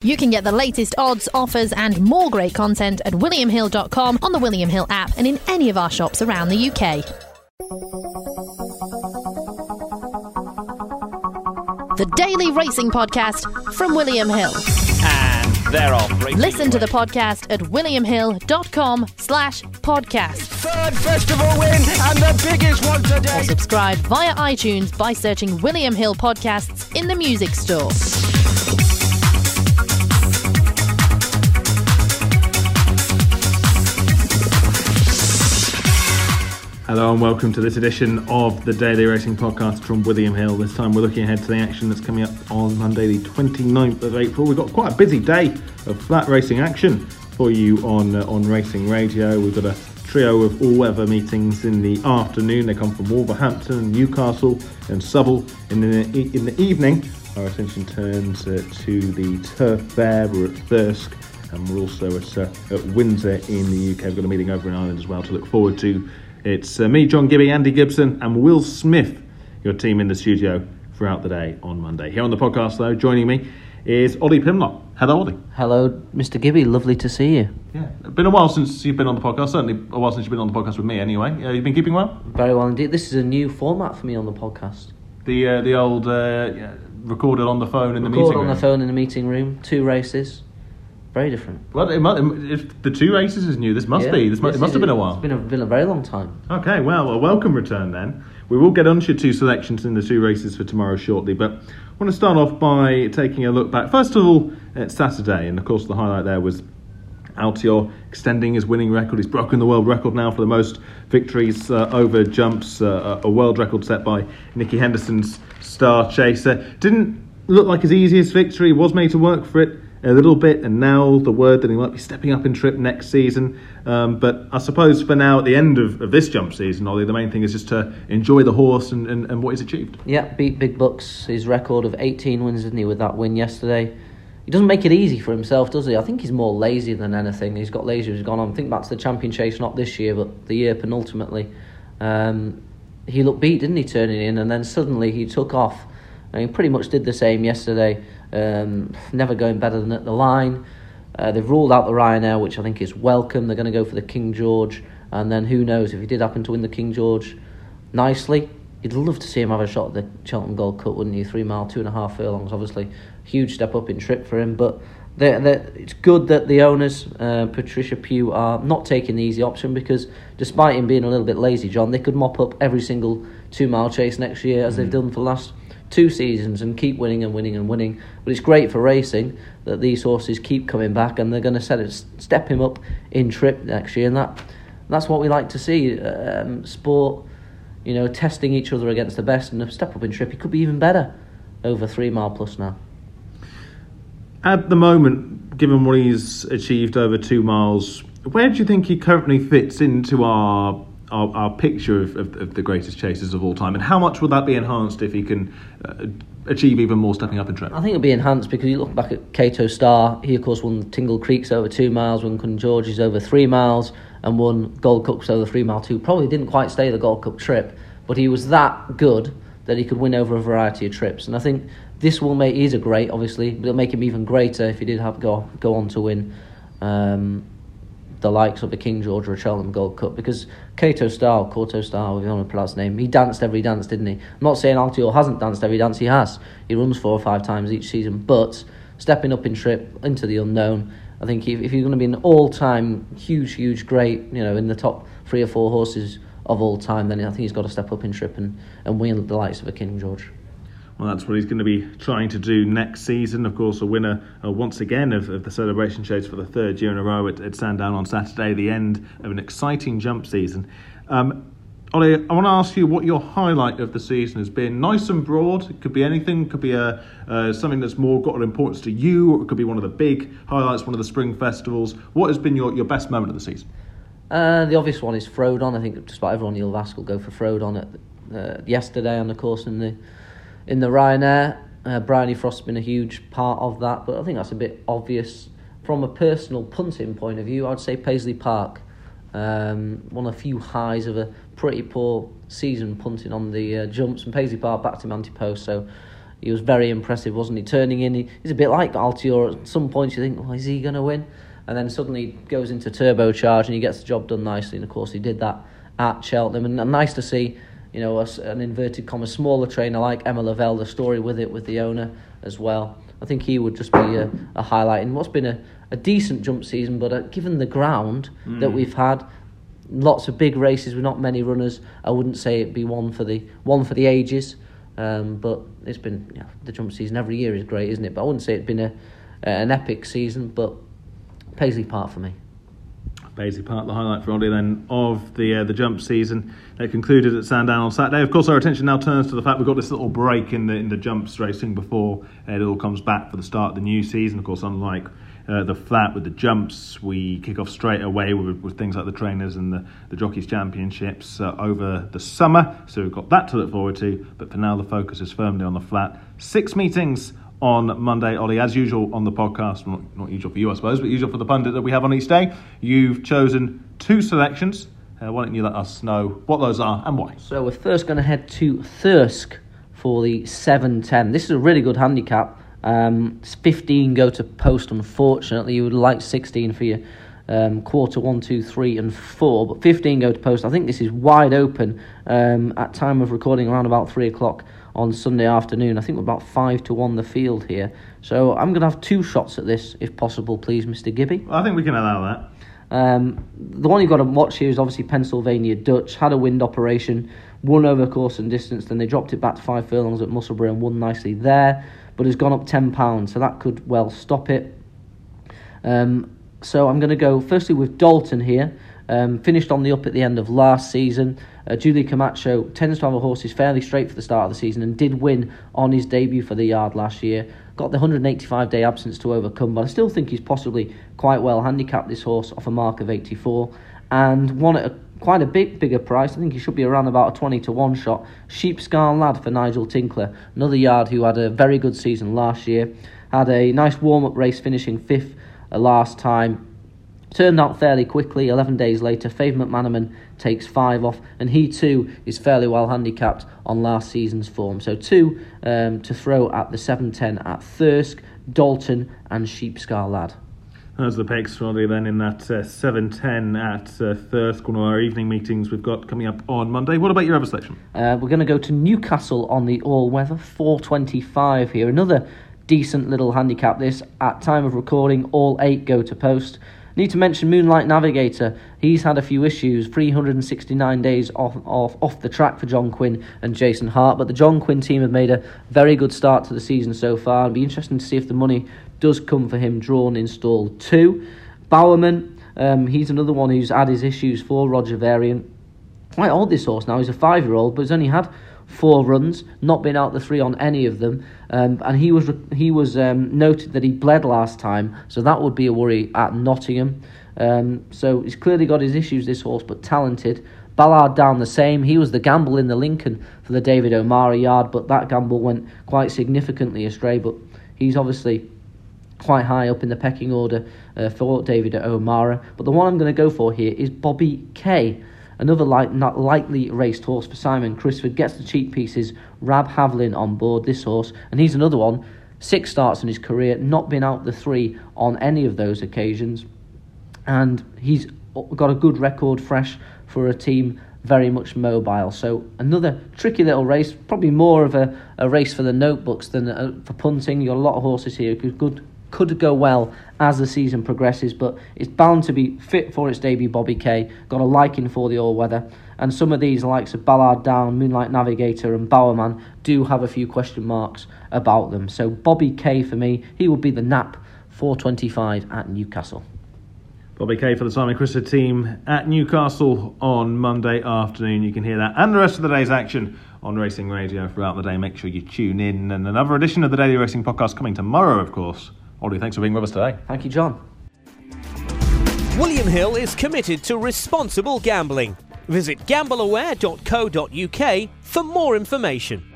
You can get the latest odds, offers and more great content at williamhill.com, on the William Hill app and in any of our shops around the UK. The Daily Racing Podcast from William Hill. And they're off. Listen to the podcast at williamhill.com/podcast. Third festival win and the biggest one today. Or subscribe via iTunes by searching William Hill Podcasts in the music store. Hello and welcome to this edition of the Daily Racing Podcast from William Hill. This time we're looking ahead to the action that's coming up on Monday the 29th of April. We've got quite a busy day of flat racing action for you on Racing Radio. We've got a trio of all-weather meetings in the afternoon. They come from Wolverhampton, Newcastle and Southwell. In the evening, our attention turns to the Turf Fair. We're at Thirsk and we're also at Windsor in the UK. We've got a meeting over in Ireland as well to look forward to. It's me, John Gibby, Andy Gibson and Will Smith, your team in the studio throughout the day on Monday. Here on the podcast, though, joining me is Ollie Pimlock. Hello, Ollie. Hello, Mr. Gibby. Lovely to see you. Yeah, been a while since you've been on the podcast. Certainly a while since you've been on the podcast with me anyway. You've been keeping well? Very well indeed. This is a new format for me on the podcast. The old recorded on the phone in the meeting room. Recorded on the phone in the meeting room. 2 races. Very different. Well, if the 2 races is new, this must be. It must have been a while. It's been a very long time. Okay, well, a welcome return then. We will get on to your 2 selections in the 2 races for tomorrow shortly, but I want to start off by taking a look back. First of all, it's Saturday, and of course the highlight there was Altior extending his winning record. He's broken the world record now for the most victories over jumps, a world record set by Nicky Henderson's Star Chaser. Didn't look like his easiest victory, was made to work for it a little bit, and now the word that he might be stepping up in trip next season. But I suppose for now, at the end of this jump season, Ollie, the main thing is just to enjoy the horse and what he's achieved. Yeah, beat Big Bucks, his record of 18 wins, didn't he, with that win yesterday. He doesn't make it easy for himself, does he? I think he's more lazy than anything. He's got lazy as he's gone on. Think back to the Champion Chase, not this year, but the year penultimately. He looked beat, didn't he, turning in, and then suddenly he took off. And he pretty much did the same yesterday. Never going better than at the line. They've ruled out the Ryanair, which I think is welcome. They're going to go for the King George, and then who knows if he did happen to win the King George nicely. You'd love to see him have a shot at the Cheltenham Gold Cup, wouldn't you? 3 mile, 2.5 furlongs, obviously huge step up in trip for him. But it's good that the owners, Patricia Pugh, are not taking the easy option, because despite him being a little bit lazy, John, they could mop up every single 2 mile chase next year as they've done for the last 2 seasons and keep winning and winning and winning. But it's great for racing that these horses keep coming back, and they're going to step him up in trip next year, and that's what we like to see. Sport, testing each other against the best, and a step up in trip. He could be even better over 3 mile plus now. At the moment, given what he's achieved over 2 miles, where do you think he currently fits into our picture of the greatest chasers of all time, and how much would that be enhanced if he can achieve even more stepping up in trip? I think it'll be enhanced because you look back at Cato Star. He of course won Tingle Creeks over 2 miles, won King George's over 3 miles, and won Gold Cups over 3 mile too. Probably didn't quite stay the Gold Cup trip, but he was that good that he could win over a variety of trips. And I think this will make, he's a great, obviously, but it'll make him even greater if he did have go on to win the likes of the King George or Cheltenham Gold Cup, because Cato Star, whatever you want to pronounce his name, he danced every dance, didn't he? I'm not saying Altior hasn't danced every dance, he has. He runs 4 or 5 times each season, but stepping up in trip into the unknown, I think if you're going to be an all-time huge great, in the top 3 or 4 horses of all time, then I think he's got to step up in trip and win the likes of a King George. Well, that's what he's going to be trying to do next season. Of course, a winner once again of the Celebration Chase for the 3rd year in a row at Sandown on Saturday, the end of an exciting jump season. Ollie, I want to ask you what your highlight of the season has been. Nice and broad. It could be anything. It could be something that's more got an importance to you, or it could be one of the big highlights, one of the spring festivals. What has been your best moment of the season? The obvious one is Frodon. I think just about everyone you'll ask will go for Frodon yesterday, and of course in the Ryanair. Bryony Frost's been a huge part of that, but I think that's a bit obvious. From a personal punting point of view, I'd say Paisley Park. One of a few highs of a pretty poor season punting on the jumps, and Paisley Park backed him anti-post, so he was very impressive, wasn't he? Turning in, he's a bit like Altior. At some point you think, is he going to win? And then suddenly goes into turbocharge and he gets the job done nicely. And of course he did that at Cheltenham. And nice to see, an inverted comma smaller trainer like Emma Lavelle, the story with the owner as well. I think he would just be a highlight in what's been a decent jump season, but given the ground that we've had, lots of big races with not many runners, I wouldn't say it'd be one for the ages. But it's been the jump season every year is great, isn't it? But I wouldn't say it'd been an epic season. But Paisley Park for me. Paisley Park, the highlight for Ollie then of the jump season. They concluded at Sandown on Saturday. Of course, our attention now turns to the fact we've got this little break in the jumps racing before it all comes back for the start of the new season. Of course, unlike the flat with the jumps, we kick off straight away with things like the trainers and the jockeys championships over the summer. So we've got that to look forward to. But for now, the focus is firmly on the flat. 6 meetings on Monday, Ollie, as usual on the podcast, not usual for you I suppose, but usual for the pundit that we have on each day. You've chosen 2 selections. Why don't you let us know what those are and why? So we're first going to head to Thirsk for the 7:10. This is a really good handicap. 15 go to post, unfortunately. You would like 16 for your quarter 1, 2, 3 and 4, but 15 go to post. I think this is wide open at time of recording around about 3 o'clock on Sunday afternoon. I think we're about 5-1 the field here. So I'm going to have 2 shots at this, if possible, please, Mr. Gibby. I think we can allow that. The one you've got to watch here is obviously Pennsylvania Dutch. Had a wind operation, won over course and distance, then they dropped it back to 5 furlongs at Musselburgh and won nicely there, but has gone up £10, so that could well stop it. So I'm going to go firstly with Dalton here. Finished on the up at the end of last season. Julie Camacho tends to have a horse who's fairly straight for the start of the season and did win on his debut for the yard last year. Got the 185-day absence to overcome, but I still think he's possibly quite well handicapped, this horse, off a mark of 84, and won at quite a bigger price. I think he should be around about a 20-1 shot. Sheepscar Lad for Nigel Tinkler, another yard who had a very good season last year. Had a nice warm-up race, finishing 5th last time. Turned out fairly quickly. 11 days later, Fave McManaman takes 5 off, and he too is fairly well handicapped on last season's form. So 2 to throw at the 7:10 at Thirsk, Dalton and Sheepscar Lad. Those are the picks, Roddy, then in that 7:10 at Thirsk, one of our evening meetings we've got coming up on Monday. What about your other selection? We're going to go to Newcastle on the all-weather, 4.25 here. Another decent little handicap this. At time of recording, all 8 go to post. Need to mention Moonlight Navigator. He's had a few issues. 369 days off the track for John Quinn and Jason Hart. But the John Quinn team have made a very good start to the season so far. It'll be interesting to see if the money does come for him drawn in stall 2. Bowerman, he's another one who's had his issues for Roger Varian. Quite old, this horse now. He's a 5-year-old, but he's only had 4 runs, not been out the 3 on any of them, and he was noted that he bled last time, so that would be a worry at Nottingham. So he's clearly got his issues, this horse, but talented. Ballard Down the same. He was the gamble in the Lincoln for the David O'Mara yard, but that gamble went quite significantly astray. But he's obviously quite high up in the pecking order for David O'Mara. But the one I'm going to go for here is Bobby Kay. Another not lightly raced horse for Simon Crisford. Gets the cheek pieces. Rab Havlin on board this horse. And he's another one. 6 starts in his career. Not been out the 3 on any of those occasions. And he's got a good record fresh for a team very much mobile. So another tricky little race. Probably more of a race for the notebooks than for punting. You've got a lot of horses here who could go well as the season progresses, but it's bound to be fit for its debut. Bobby Kay got a liking for the all-weather, and some of these, likes of Ballard Down, Moonlight Navigator and Bowerman, do have a few question marks about them. So Bobby Kay for me, he will be the nap, 4.25 at Newcastle. Bobby Kay for the Simon Crisford team at Newcastle on Monday afternoon. You can hear that and the rest of the day's action on Racing Radio throughout the day. Make sure you tune in, and another edition of the Daily Racing Podcast coming tomorrow, of course. Ollie, thanks for being with us today. Thank you, John. William Hill is committed to responsible gambling. Visit gambleaware.co.uk for more information.